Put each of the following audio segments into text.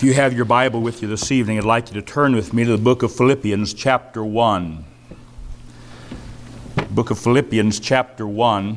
If you have your Bible with you this evening, I'd like you to turn with me to the book of Philippians chapter 1. Book of Philippians chapter 1.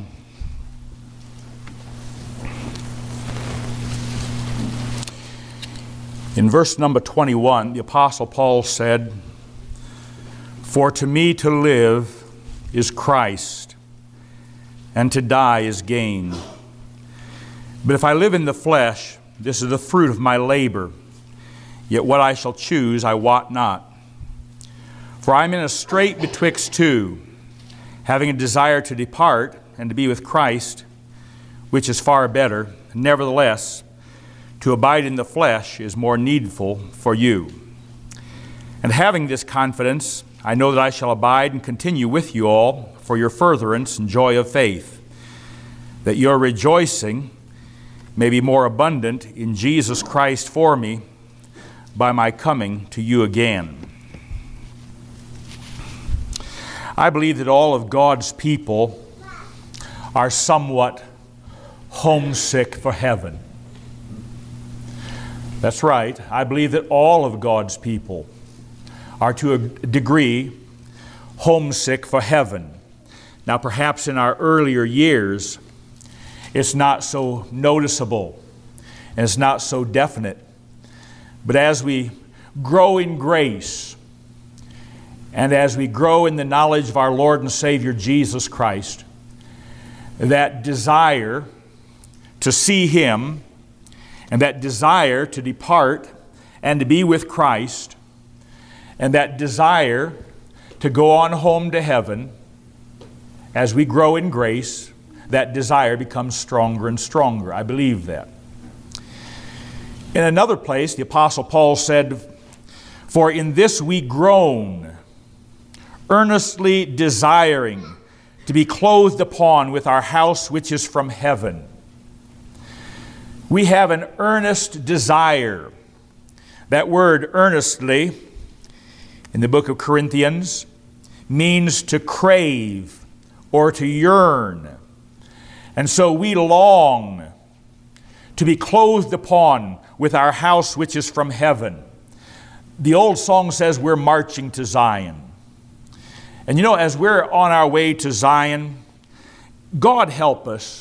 In verse number 21, the Apostle Paul said, "For to me to live is Christ, and to die is gain. But if I live in the flesh, this is the fruit of my labor. Yet what I shall choose I wot not. For I am in a strait betwixt two, having a desire to depart and to be with Christ, which is far better. Nevertheless, to abide in the flesh is more needful for you. And having this confidence, I know that I shall abide and continue with you all for your furtherance and joy of faith, that your rejoicing may be more abundant in Jesus Christ for me by my coming to you again." I believe that all of God's people are somewhat homesick for heaven. That's right. I believe that all of God's people are to a degree homesick for heaven. Now, perhaps in our earlier years, it's not so noticeable and it's not so definite. But as we grow in grace and as we grow in the knowledge of our Lord and Savior Jesus Christ, that desire to see Him and that desire to depart and to be with Christ and that desire to go on home to heaven, as we grow in grace, that desire becomes stronger and stronger. I believe that. In another place, the Apostle Paul said, "For in this we groan, earnestly desiring to be clothed upon with our house which is from heaven." We have an earnest desire. That word earnestly in the book of Corinthians means to crave or to yearn. And so we long to be clothed upon with our house which is from heaven. The old song says we're marching to Zion. And you know, as we're on our way to Zion, God help us.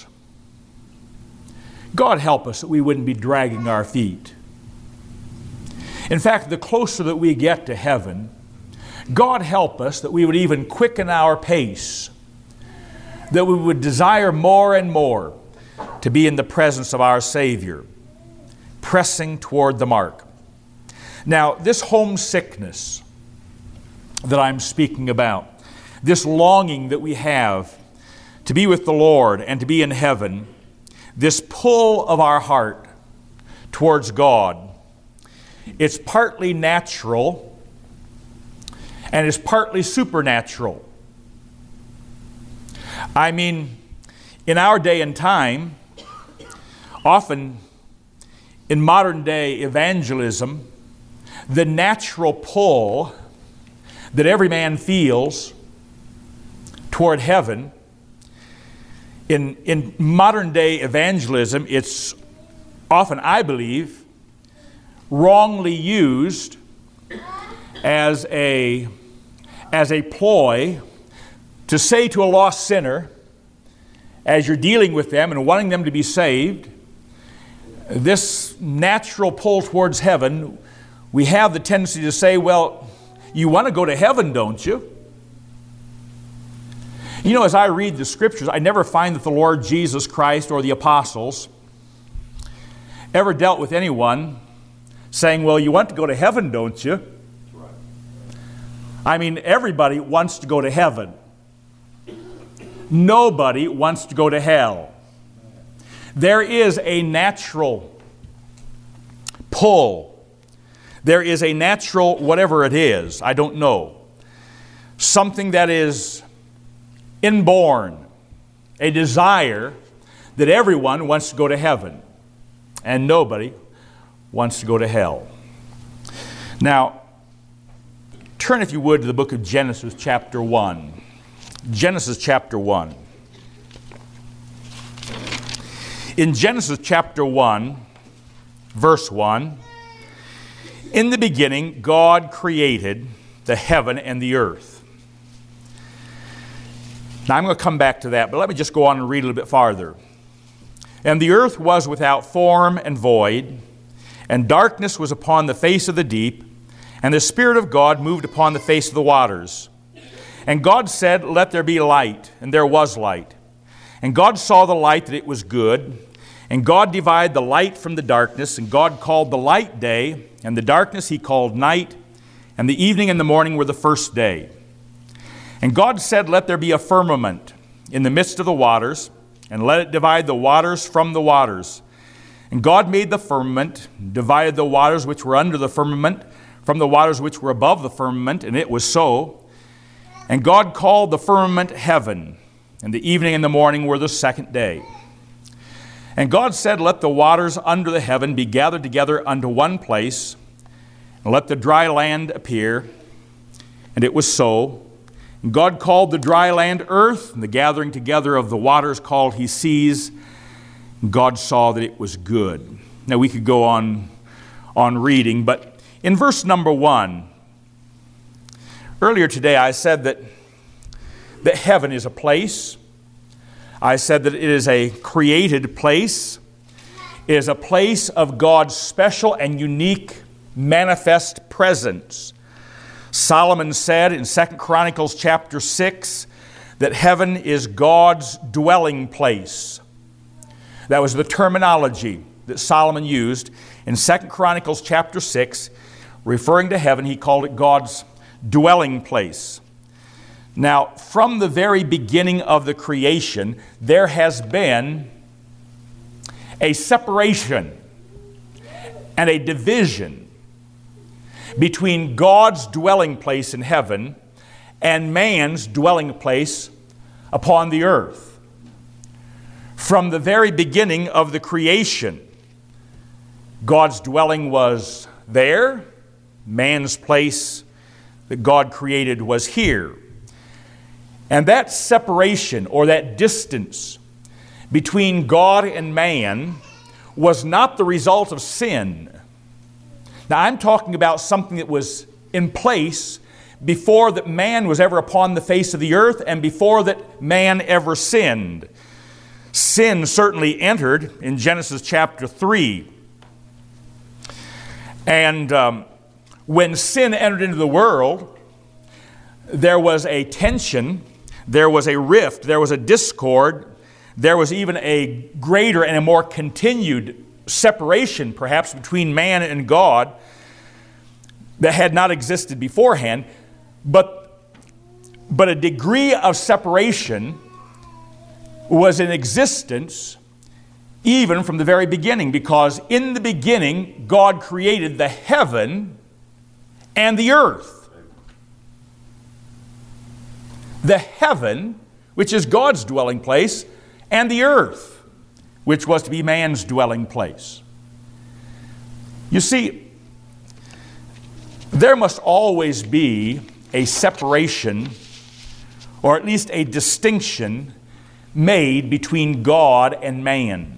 God help us that we wouldn't be dragging our feet. In fact, the closer that we get to heaven, God help us that we would even quicken our pace, that we would desire more and more to be in the presence of our Savior, pressing toward the mark. Now, this homesickness that I'm speaking about, this longing that we have to be with the Lord and to be in heaven, this pull of our heart towards God, it's partly natural and it's partly supernatural. I mean, in our day and time, often in modern day evangelism, the natural pull that every man feels toward heaven, in modern day evangelism, it's often, I believe, wrongly used as a ploy to say to a lost sinner, as you're dealing with them and wanting them to be saved, this natural pull towards heaven, we have the tendency to say, well, you want to go to heaven, don't you? You know, as I read the Scriptures, I never find that the Lord Jesus Christ or the apostles ever dealt with anyone saying, well, you want to go to heaven, don't you? I mean, everybody wants to go to heaven. Nobody wants to go to hell. There is a natural pull. There is a natural, whatever it is, I don't know, something that is inborn, a desire that everyone wants to go to heaven and nobody wants to go to hell. Now, turn, if you would, to the book of Genesis chapter 1. Genesis chapter 1. In Genesis chapter 1, verse 1, In the beginning, God created the heaven and the earth. Now I'm going to come back to that, but let me just go on and read a little bit farther. And the earth was without form and void, and darkness was upon the face of the deep, and the Spirit of God moved upon the face of the waters. And God said, "Let there be light," and there was light. And God saw the light that it was good, and God divided the light from the darkness, and God called the light day, and the darkness He called night, and the evening and the morning were the first day. And God said, "Let there be a firmament in the midst of the waters, and let it divide the waters from the waters." And God made the firmament, divided the waters which were under the firmament from the waters which were above the firmament, and it was so. And God called the firmament heaven, and the evening and the morning were the second day. And God said, "Let the waters under the heaven be gathered together unto one place, and let the dry land appear." And it was so. And God called the dry land earth, and the gathering together of the waters called He seas. And God saw that it was good. Now we could go on reading, but in verse number 1, earlier today I said that heaven is a place. I said that it is a created place. It is a place of God's special and unique manifest presence. Solomon said in 2 Chronicles chapter 6 that heaven is God's dwelling place. That was the terminology that Solomon used in 2 Chronicles chapter 6. Referring to heaven, he called it God's dwelling place. Now, from the very beginning of the creation, there has been a separation and a division between God's dwelling place in heaven and man's dwelling place upon the earth. From the very beginning of the creation, God's dwelling was there. Man's place that God created was here. And that separation or that distance between God and man was not the result of sin. Now I'm talking about something that was in place before that man was ever upon the face of the earth and before that man ever sinned. Sin certainly entered in Genesis chapter 3. And when sin entered into the world, there was a tension, there was a rift, there was a discord, there was even a greater and a more continued separation, perhaps, between man and God that had not existed beforehand. But a degree of separation was in existence even from the very beginning, because in the beginning, God created the heaven and the earth. The heaven, which is God's dwelling place, and the earth, which was to be man's dwelling place. You see, there must always be a separation, or at least a distinction, made between God and man.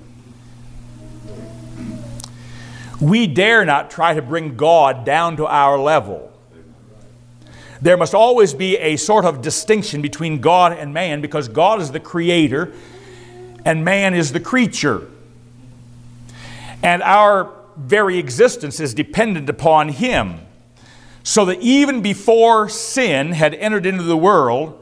We dare not try to bring God down to our level. There must always be a sort of distinction between God and man, because God is the creator and man is the creature. And our very existence is dependent upon Him. So that even before sin had entered into the world,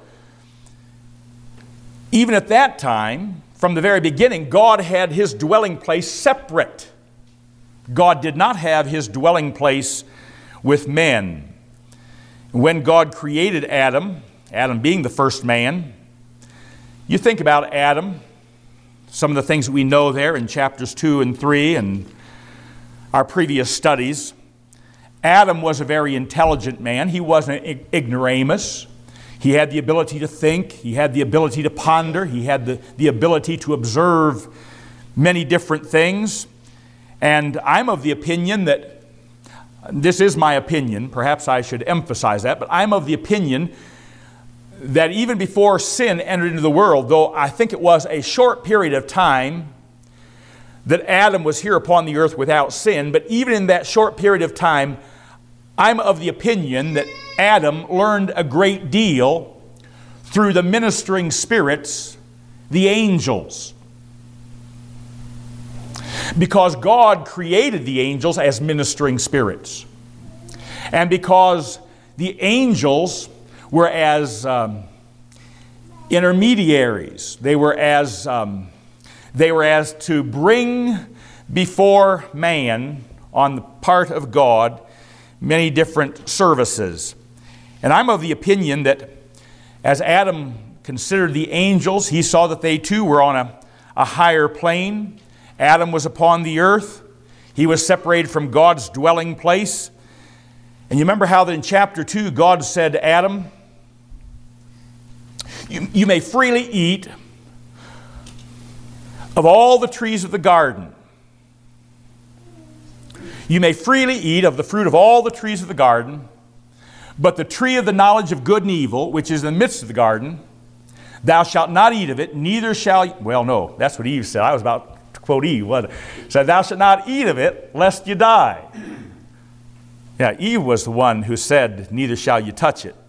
even at that time, from the very beginning, God had His dwelling place separate. God did not have His dwelling place with men. When God created Adam, Adam being the first man, you think about Adam, some of the things that we know there in chapters 2 and 3 and our previous studies. Adam was a very intelligent man. He wasn't an ignoramus. He had the ability to think. He had the ability to ponder. He had the ability to observe many different things. And I'm of the opinion that, this is my opinion, perhaps I should emphasize that, but I'm of the opinion that even before sin entered into the world, though I think it was a short period of time, that Adam was here upon the earth without sin, but even in that short period of time, I'm of the opinion that Adam learned a great deal through the ministering spirits, the angels. Because God created the angels as ministering spirits. And because the angels were as intermediaries, they were as to bring before man, on the part of God, many different services. And I'm of the opinion that as Adam considered the angels, he saw that they too were on a higher plane. Adam was upon the earth. He was separated from God's dwelling place. And you remember how that in chapter 2, God said to Adam, you may freely eat of all the trees of the garden. You may freely eat of the fruit of all the trees of the garden, but the tree of the knowledge of good and evil, which is in the midst of the garden, thou shalt not eat of it, neither shall you... Well, no, that's what Eve said. I was about to quote Eve. Said, thou shalt not eat of it, lest you die. Yeah, Eve was the one who said, neither shall you touch it.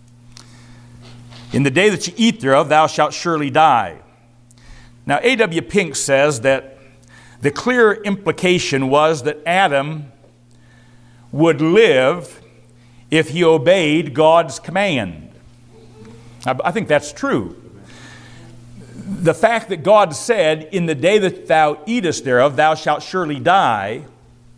In the day that you eat thereof, thou shalt surely die. Now, A.W. Pink says that the clear implication was that Adam would live if he obeyed God's command. I think that's true. The fact that God said, in the day that thou eatest thereof, thou shalt surely die,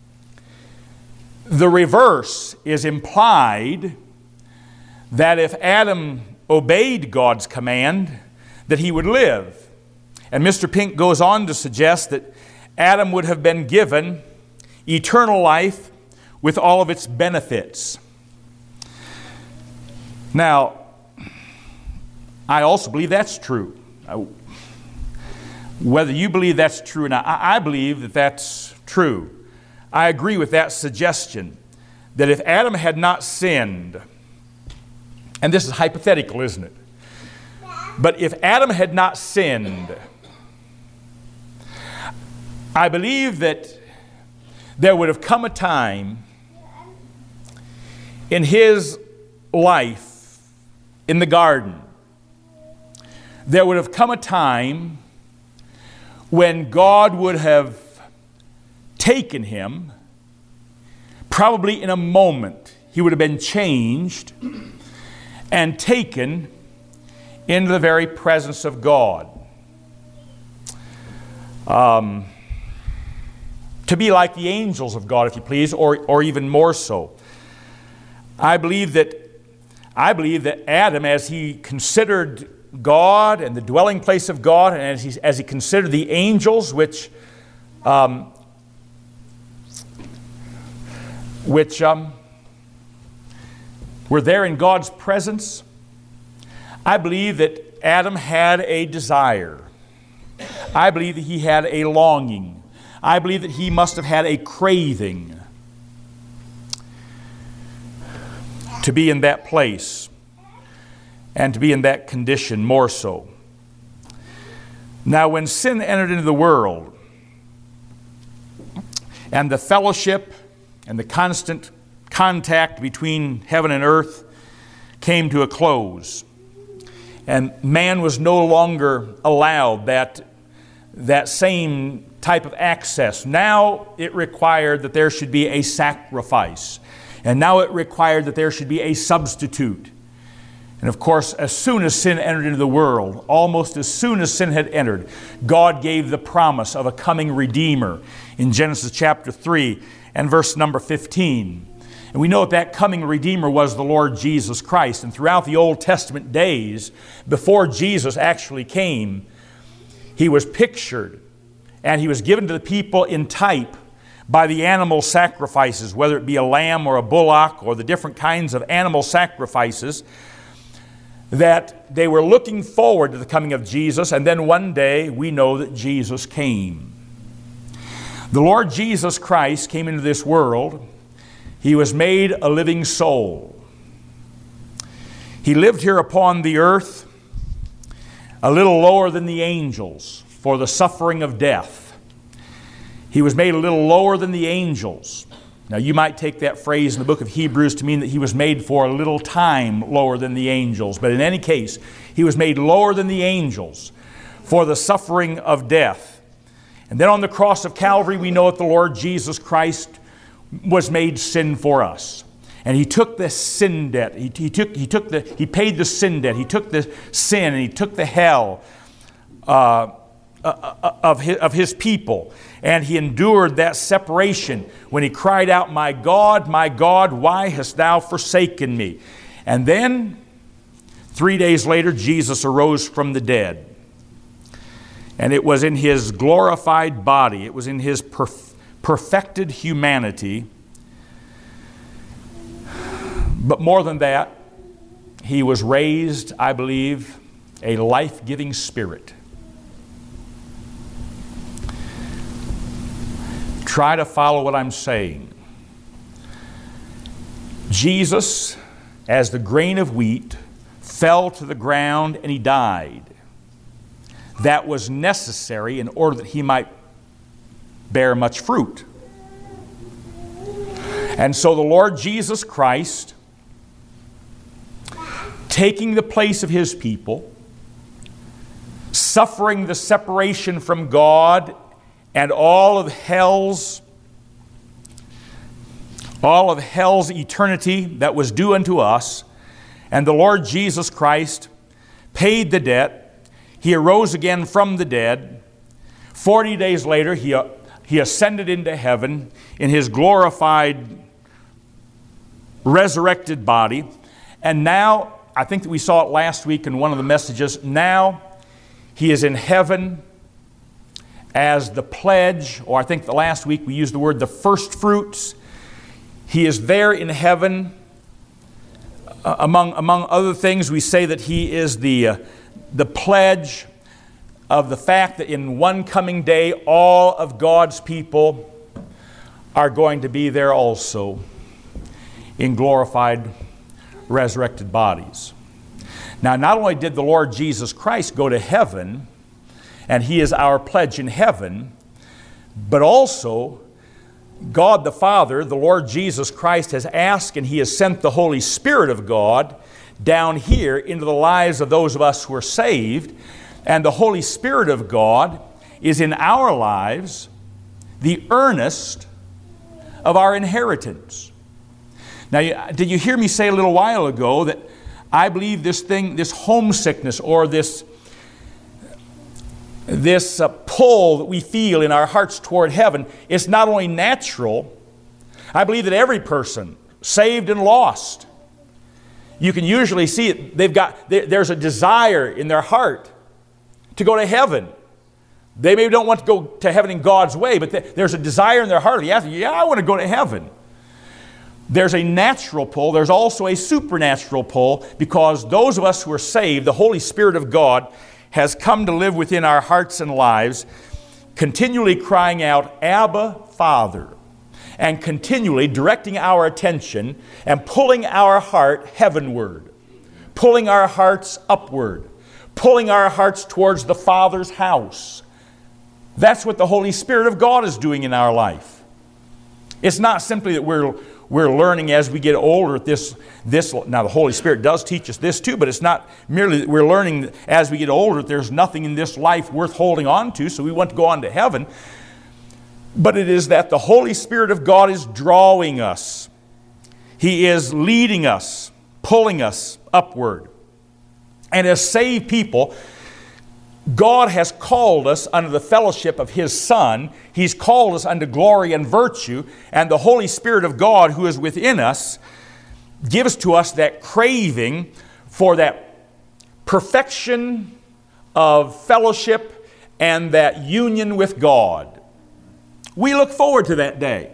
the reverse is implied, that if Adam obeyed God's command, that he would live. And Mr. Pink goes on to suggest that Adam would have been given eternal life with all of its benefits. Now, I also believe that's true. Whether you believe that's true or not, I believe that that's true. I agree with that suggestion that if Adam had not sinned, and this is hypothetical, isn't it? But if Adam had not sinned, I believe that there would have come a time in his life in the garden, there would have come a time when God would have taken him, probably in a moment, he would have been changed and taken into the very presence of God. To be like the angels of God, if you please, or even more so. I believe that Adam, as he considered God and the dwelling place of God, and as he considered the angels, which were there in God's presence, I believe that Adam had a desire. I believe that he had a longing. I believe that he must have had a craving to be in that place and to be in that condition more so. Now, when sin entered into the world and the fellowship and the constant contact between heaven and earth came to a close, and man was no longer allowed that same type of access. Now it required that there should be a sacrifice. And now it required that there should be a substitute. And of course, as soon as sin entered into the world, almost as soon as sin had entered, God gave the promise of a coming Redeemer in Genesis chapter 3 and verse number 15. And we know that coming Redeemer was the Lord Jesus Christ. And throughout the Old Testament days, before Jesus actually came, he was pictured and he was given to the people in type by the animal sacrifices, whether it be a lamb or a bullock or the different kinds of animal sacrifices, that they were looking forward to the coming of Jesus. And then one day we know that Jesus came. The Lord Jesus Christ came into this world. He was made a living soul. He lived here upon the earth a little lower than the angels for the suffering of death. He was made a little lower than the angels. Now you might take that phrase in the book of Hebrews to mean that he was made for a little time lower than the angels. But in any case, he was made lower than the angels for the suffering of death. And then on the cross of Calvary, we know that the Lord Jesus Christ was made sin for us. And he took the sin debt. He paid the sin debt. He took the sin and he took the hell of his people. And he endured that separation when he cried out, my God, why hast thou forsaken me?" And then 3 days later, Jesus arose from the dead. And it was in his glorified body, it was in his perfected humanity. But more than that, he was raised, I believe, a life-giving spirit. Try to follow what I'm saying. Jesus, as the grain of wheat, fell to the ground and he died. That was necessary in order that he might bear much fruit. And so the Lord Jesus Christ, taking the place of his people, suffering the separation from God and all of hell's eternity that was due unto us, and the Lord Jesus Christ paid the debt. He arose again from the dead. 40 days later, he ascended into heaven in his glorified, resurrected body. And now, I think that we saw it last week in one of the messages, now he is in heaven as the pledge, or I think the last week we used the word the first fruits. He is there in heaven. Among other things, we say that he is the pledge of the fact that in one coming day, all of God's people are going to be there also in glorified, resurrected bodies. Now, not only did the Lord Jesus Christ go to heaven, and he is our pledge in heaven, but also God the Father, the Lord Jesus Christ, has asked and he has sent the Holy Spirit of God down here into the lives of those of us who are saved. And the Holy Spirit of God is in our lives the earnest of our inheritance. Now, did you hear me say a little while ago that I believe this homesickness or this pull that we feel in our hearts toward heaven is not only natural. I believe that every person, saved and lost, you can usually see it. There's a desire in their heart to go to heaven. They maybe don't want to go to heaven in God's way, but there's a desire in their heart. I want to go to heaven. There's a natural pull. There's also a supernatural pull, because those of us who are saved, the Holy Spirit of God has come to live within our hearts and lives, continually crying out, "Abba, Father," and continually directing our attention and pulling our heart heavenward, pulling our hearts upward, pulling our hearts towards the Father's house. That's what the Holy Spirit of God is doing in our life. It's not simply that we're learning as we get older this. Now, the Holy Spirit does teach us this too, but it's not merely that we're learning as we get older that there's nothing in this life worth holding on to, so we want to go on to heaven. But it is that the Holy Spirit of God is drawing us. He is leading us, pulling us upward. And as saved people, God has called us under the fellowship of His Son. He's called us unto glory and virtue, and the Holy Spirit of God who is within us gives to us that craving for that perfection of fellowship and that union with God. We look forward to that day.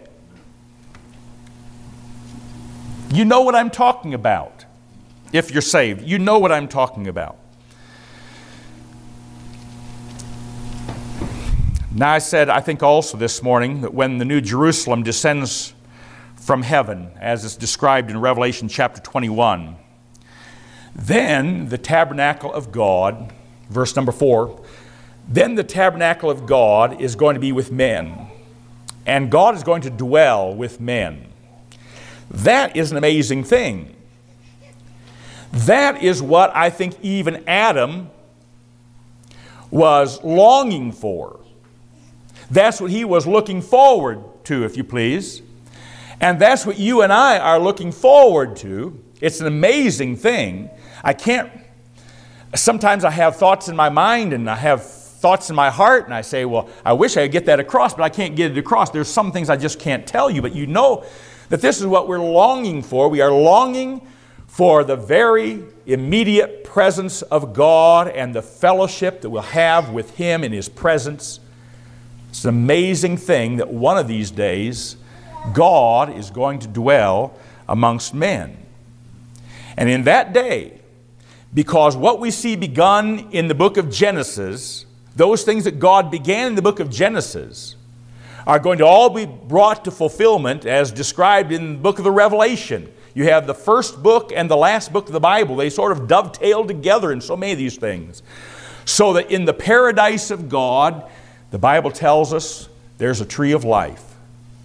You know what I'm talking about. If you're saved, you know what I'm talking about. Now, I said, I think also this morning, that when the New Jerusalem descends from heaven, as is described in Revelation chapter 21, then the tabernacle of God, verse number 4, then the tabernacle of God is going to be with men. and God is going to dwell with men. That is an amazing thing. That is what I think even Adam was longing for. That's what he was looking forward to, if you please. And that's what you and I are looking forward to. It's an amazing thing. Sometimes I have thoughts in my mind and I have thoughts in my heart, and I say, well, I wish I could get that across, but I can't get it across. There's some things I just can't tell you, but you know that this is what we're longing for. We are longing for the very immediate presence of God and the fellowship that we'll have with Him in His presence. It's an amazing thing that one of these days God is going to dwell amongst men. And in that day, because what we see begun in the book of Genesis, those things that God began in the book of Genesis, are going to all be brought to fulfillment as described in the book of the Revelation. You have the first book and the last book of the Bible. They sort of dovetail together in so many of these things. So that in the paradise of God, the Bible tells us there's a tree of life.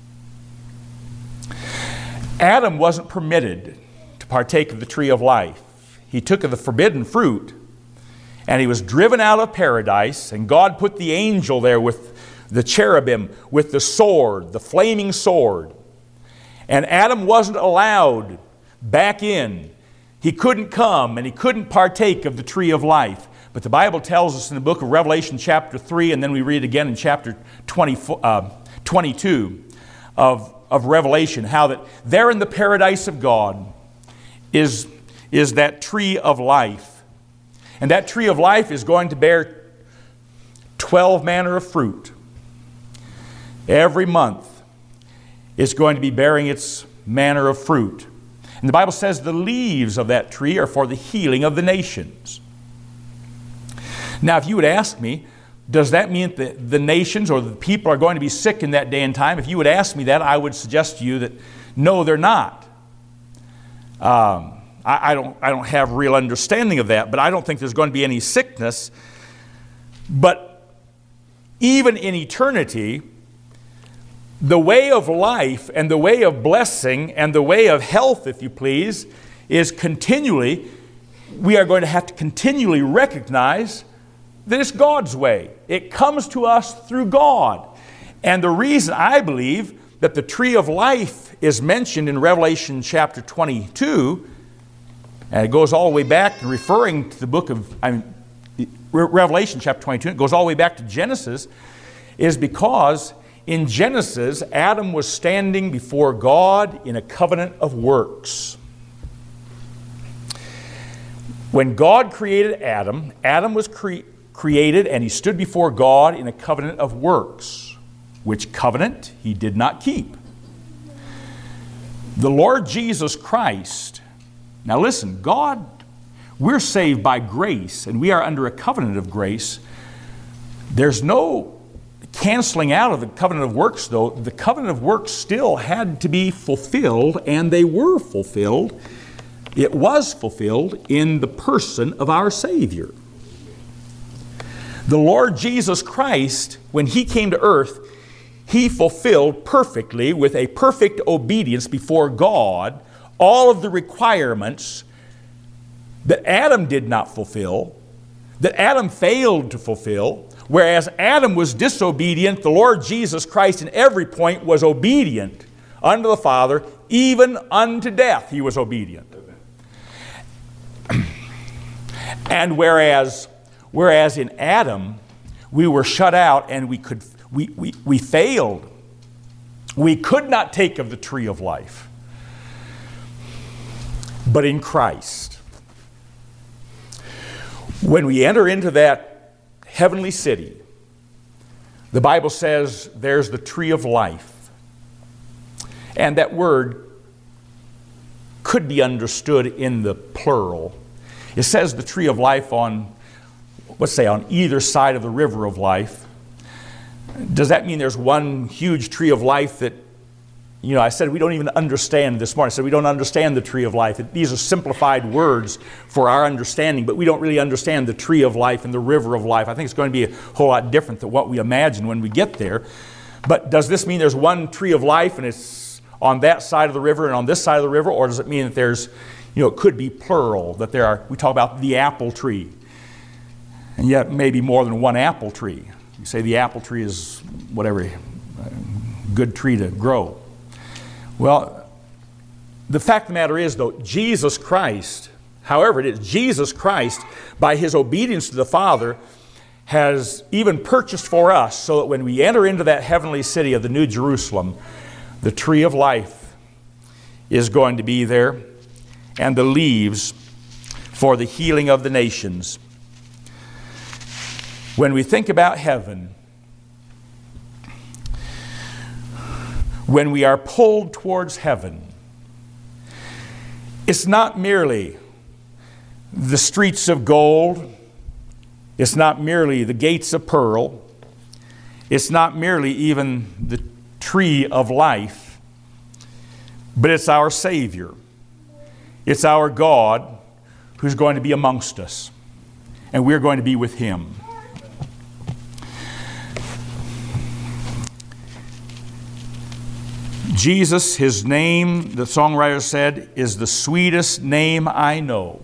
Adam wasn't permitted to partake of the tree of life. He took of the forbidden fruit, and he was driven out of paradise, and God put the angel there with the cherubim, with the sword, the flaming sword. And Adam wasn't allowed back in. He couldn't come, and he couldn't partake of the tree of life. But the Bible tells us in the book of Revelation chapter 3, and then we read again in chapter 22 of Revelation, how that there in the paradise of God is that tree of life. And that tree of life is going to bear 12 manner of fruit. Every month it's going to be bearing its manner of fruit. And the Bible says the leaves of that tree are for the healing of the nations. Now, if you would ask me, does that mean that the nations or the people are going to be sick in that day and time? If you would ask me that, I would suggest to you that no, they're not. I don't have real understanding of that, but I don't think there's going to be any sickness. But even in eternity, the way of life and the way of blessing and the way of health, if you please, is continually, we are going to have to continually recognize that it's God's way. It comes to us through God. And the reason I believe that the tree of life is mentioned in Revelation chapter 22, and it goes all the way back, referring to the book of Revelation chapter 22, it goes all the way back to Genesis, is because in Genesis, Adam was standing before God in a covenant of works. When God created Adam, Adam was created and he stood before God in a covenant of works, which covenant he did not keep. The Lord Jesus Christ, now listen, God, we're saved by grace and we are under a covenant of grace. There's no canceling out of the covenant of works, though. The covenant of works still had to be fulfilled, and they were fulfilled. It was fulfilled in the person of our Savior. The Lord Jesus Christ, when He came to earth, He fulfilled perfectly, with a perfect obedience before God, all of the requirements that Adam did not fulfill, that Adam failed to fulfill. Whereas Adam was disobedient, the Lord Jesus Christ in every point was obedient unto the Father, even unto death He was obedient. And whereas in Adam we were shut out and we failed, we could not take of the tree of life. But in Christ, when we enter into that heavenly city, the Bible says there's the tree of life. And that word could be understood in the plural. It says the tree of life on, let's say, on either side of the river of life. Does that mean there's one huge tree of life that, I said we don't even understand this morning. I said we don't understand the tree of life. These are simplified words for our understanding, but we don't really understand the tree of life and the river of life. I think it's going to be a whole lot different than what we imagine when we get there. But does this mean there's one tree of life and it's on that side of the river and on this side of the river? Or does it mean that there's, it could be plural, that we talk about the apple tree, and yet maybe more than one apple tree. You say the apple tree is whatever, good tree to grow. Well, the fact of the matter is, though, Jesus Christ, however it is, Jesus Christ, by his obedience to the Father, has even purchased for us so that when we enter into that heavenly city of the New Jerusalem, the tree of life is going to be there, and the leaves for the healing of the nations. When we think about heaven, when we are pulled towards heaven, it's not merely the streets of gold, it's not merely the gates of pearl, it's not merely even the tree of life, but it's our Savior. It's our God who's going to be amongst us, and we're going to be with Him. Jesus, His name, the songwriter said, is the sweetest name I know.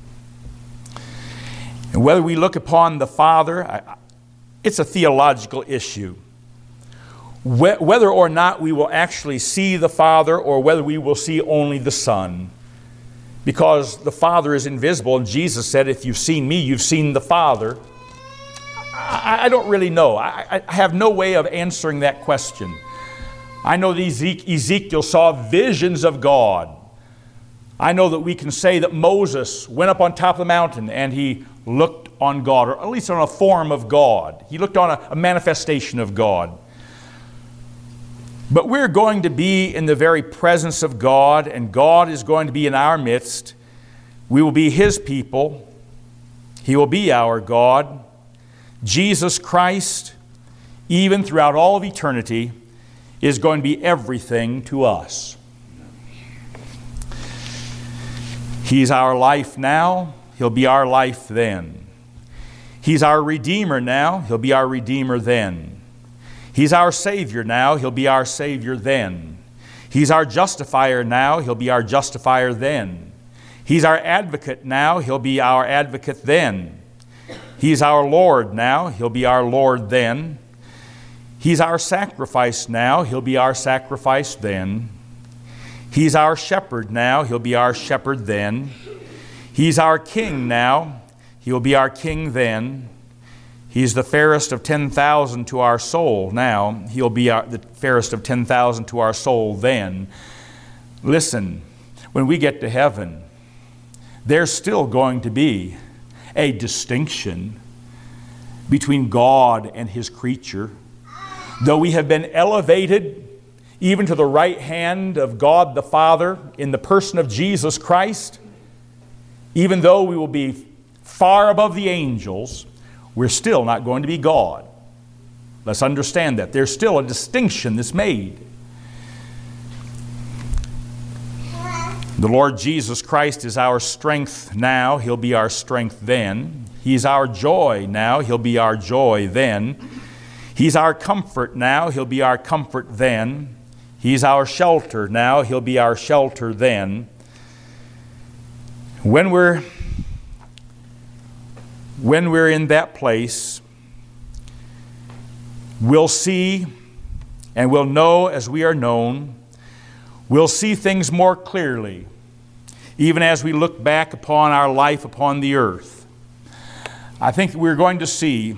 And whether we look upon the Father, it's a theological issue. Whether or not we will actually see the Father or whether we will see only the Son. Because the Father is invisible, and Jesus said, if you've seen me, you've seen the Father. I don't really know. I have no way of answering that question. I know that Ezekiel saw visions of God. I know that we can say that Moses went up on top of the mountain and he looked on God, or at least on a form of God. He looked on a manifestation of God. But we're going to be in the very presence of God, and God is going to be in our midst. We will be His people. He will be our God. Jesus Christ, even throughout all of eternity, is going to be everything to us. He's our life now. He'll be our life then. He's our Redeemer now. He'll be our Redeemer then. He's our Savior now. He'll be our Savior then. He's our Justifier now. He'll be our Justifier then. He's our Advocate now. He'll be our Advocate then. He's our Lord now. He'll be our Lord then. He's our sacrifice now. He'll be our sacrifice then. He's our shepherd now. He'll be our shepherd then. He's our king now. He'll be our king then. He's the fairest of 10,000 to our soul now. He'll be the fairest of 10,000 to our soul then. Listen, when we get to heaven, there's still going to be a distinction between God and His creature. Though we have been elevated even to the right hand of God the Father in the person of Jesus Christ, even though we will be far above the angels, we're still not going to be God. Let's understand that. There's still a distinction that's made. The Lord Jesus Christ is our strength now. He'll be our strength then. He's our joy now. He'll be our joy then. He's our comfort now. He'll be our comfort then. He's our shelter now. He'll be our shelter then. When we're in that place, we'll see and we'll know as we are known. We'll see things more clearly, even as we look back upon our life upon the earth. I think we're going to see,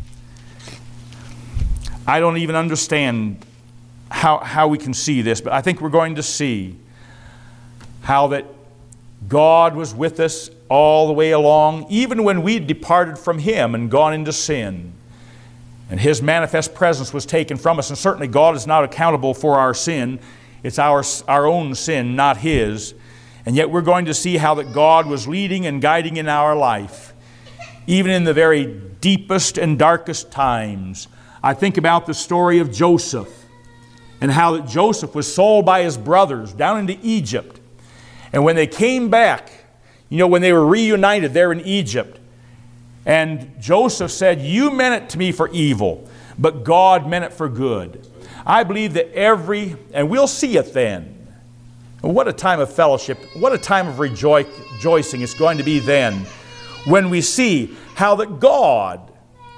I don't even understand how we can see this, but I think we're going to see how that God was with us all the way along, even when we departed from Him and gone into sin. And His manifest presence was taken from us. And certainly God is not accountable for our sin. It's our own sin, not His. And yet we're going to see how that God was leading and guiding in our life, even in the very deepest and darkest times. I think about the story of Joseph and how that Joseph was sold by his brothers down into Egypt. And when they came back, when they were reunited there in Egypt, and Joseph said, "You meant it to me for evil, but God meant it for good." I believe that and we'll see it then. What a time of fellowship, what a time of rejoicing it's going to be then when we see how that God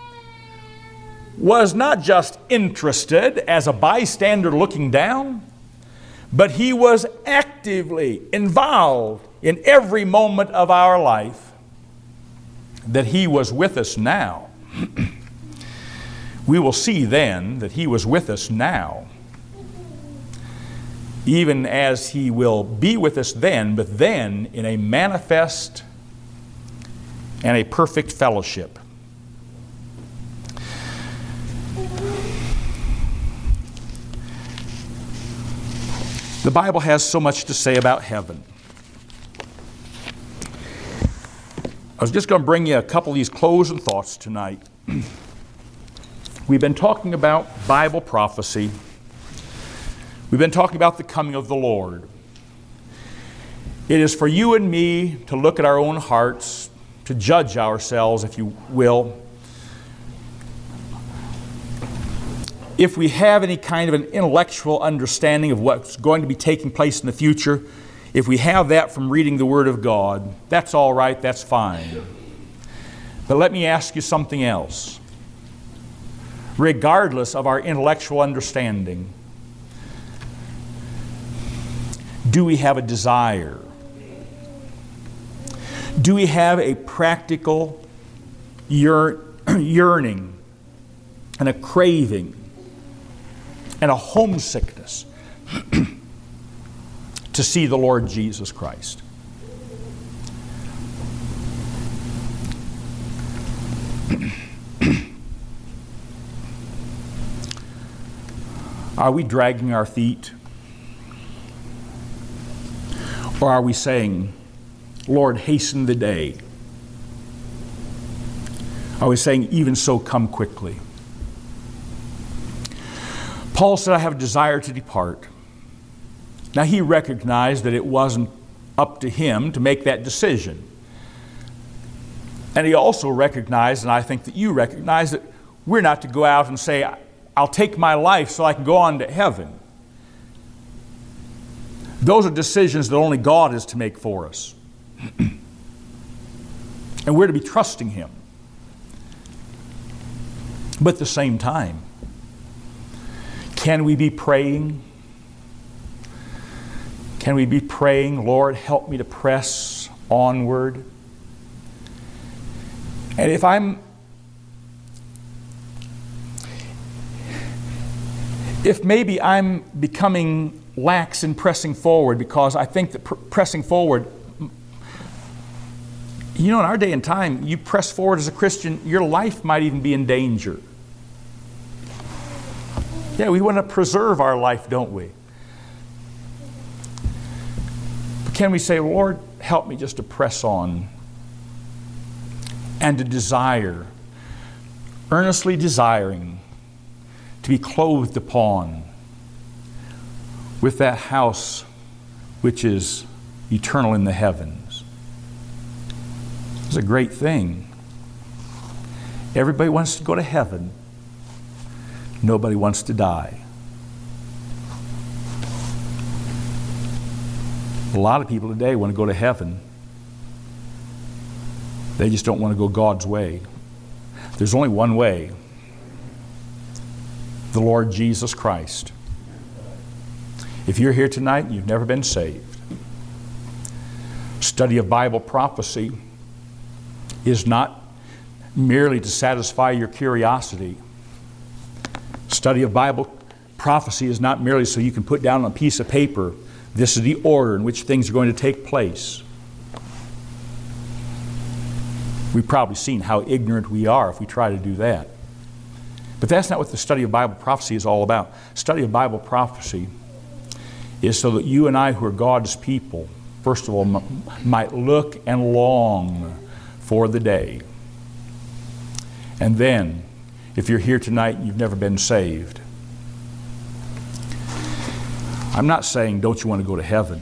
was not just interested as a bystander looking down, but He was actively involved in every moment of our life, that He was with us now. We will see then that He was with us now, even as He will be with us then, but then in a manifest and a perfect fellowship. The Bible has so much to say about heaven. I was just going to bring you a couple of these closing thoughts tonight. We've been talking about Bible prophecy. We've been talking about the coming of the Lord. It is for you and me to look at our own hearts, to judge ourselves, if you will. If we have any kind of an intellectual understanding of what's going to be taking place in the future, if we have that from reading the Word of God, that's all right, that's fine. But let me ask you something else. Regardless of our intellectual understanding, do we have a desire? Do we have a practical yearning and a craving and a homesickness to see the Lord Jesus Christ? Are we dragging our feet? Or are we saying, Lord, hasten the day? Are we saying, even so, come quickly? Paul said, I have a desire to depart. Now, he recognized that it wasn't up to him to make that decision. And he also recognized, and I think that you recognize, that we're not to go out and say, I'll take my life so I can go on to heaven. Those are decisions that only God is to make for us. And we're to be trusting Him. But at the same time, can we be praying? Can we be praying, Lord, help me to press onward? And if maybe I'm becoming lax in pressing forward, because I think that pressing forward, in our day and time, you press forward as a Christian, your life might even be in danger. Yeah, we want to preserve our life, don't we? But can we say, Lord, help me just to press on and to desire, earnestly desiring to be clothed upon with that house which is eternal in the heavens. It's a great thing. Everybody wants to go to heaven. Nobody wants to die. A lot of people today want to go to heaven. They just don't want to go God's way. There's only one way. The Lord Jesus Christ. If you're here tonight and you've never been saved, study of Bible prophecy is not merely to satisfy your curiosity. Study of Bible prophecy is not merely so you can put down on a piece of paper, this is the order in which things are going to take place. We've probably seen how ignorant we are if we try to do that. But that's not what the study of Bible prophecy is all about. Study of Bible prophecy is so that you and I, who are God's people, first of all, might look and long for the day. And then, if you're here tonight and you've never been saved, I'm not saying don't you want to go to heaven.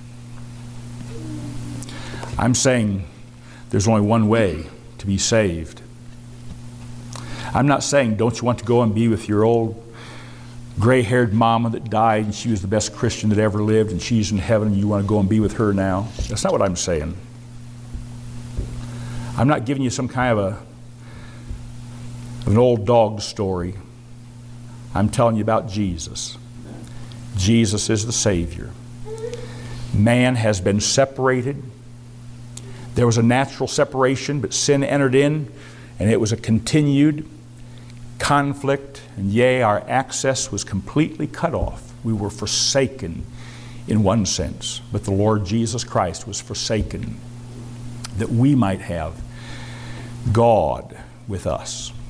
I'm saying there's only one way to be saved. I'm not saying don't you want to go and be with your old gray-haired mama that died and she was the best Christian that ever lived and she's in heaven and you want to go and be with her now. That's not what I'm saying. I'm not giving you some kind of an old dog story. I'm telling you about Jesus. Jesus is the Savior. Man has been separated. There was a natural separation, but sin entered in, and it was a continued conflict, and yea, our access was completely cut off. We were forsaken in one sense, but the Lord Jesus Christ was forsaken that we might have God with us.